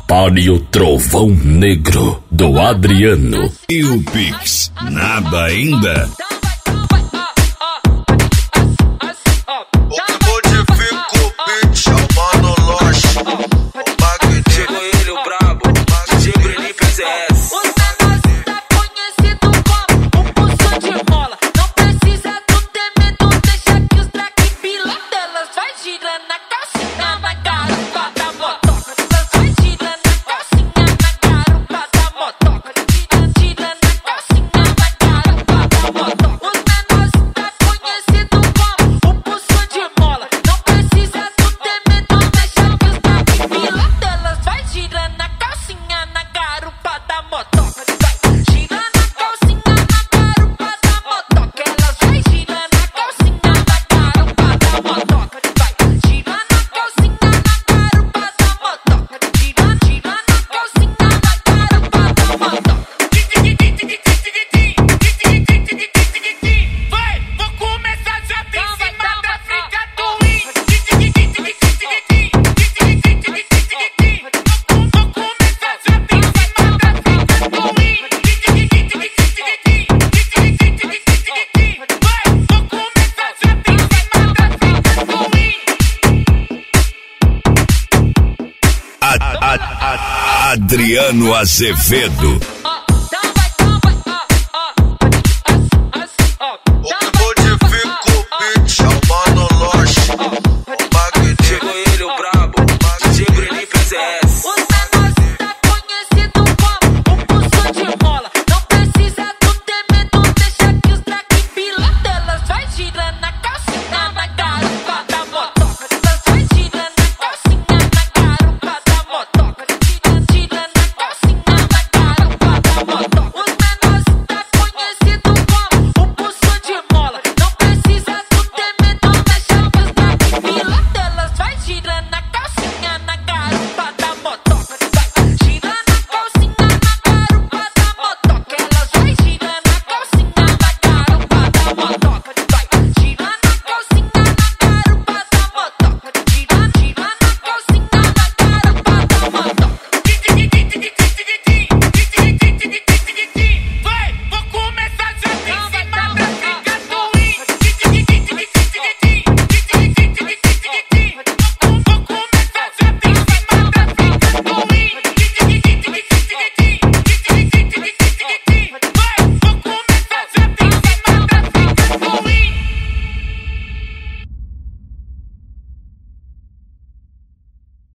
Prepare o trovão negro do Adriano. E o Pix? Nada ainda? O que modifica o beat é o Mano Loche, o Magneto. Chegou ele, o brabo, DJ Bruninho PZS. Os menores tá conhecido como pulso de rola. Não precisa tu ter medo, deixa que os traque pila delas vai girando na calcinha, na garupa da motoca. Elas vai girando na calcinha, na garupa da motoca. Girando na calcinha, na garupa da motoca. Os menores tá conhecido como pulso de rola. Não precisa tu ter medo, deixa que os traque pila delas vai girando na calcinha, na garupa da motoca. Girando na calcinha, na garupa da motoca. Elas vai girando na calcinha, na garupa da motoca. Girando na calcinha, na garupa da motoca. Girando na calcinha, na garupa da motoca. Vai, vou começar já em cima da fica do Win. Vou começar já em cima da fica do Win. Vai, vou começar já em cima da fica do Win. Adriano Azevedo. O que modifica o beat é o Mano Loche, o Magneto. Chegou ele, o brabo, DJ Bruninho PZS.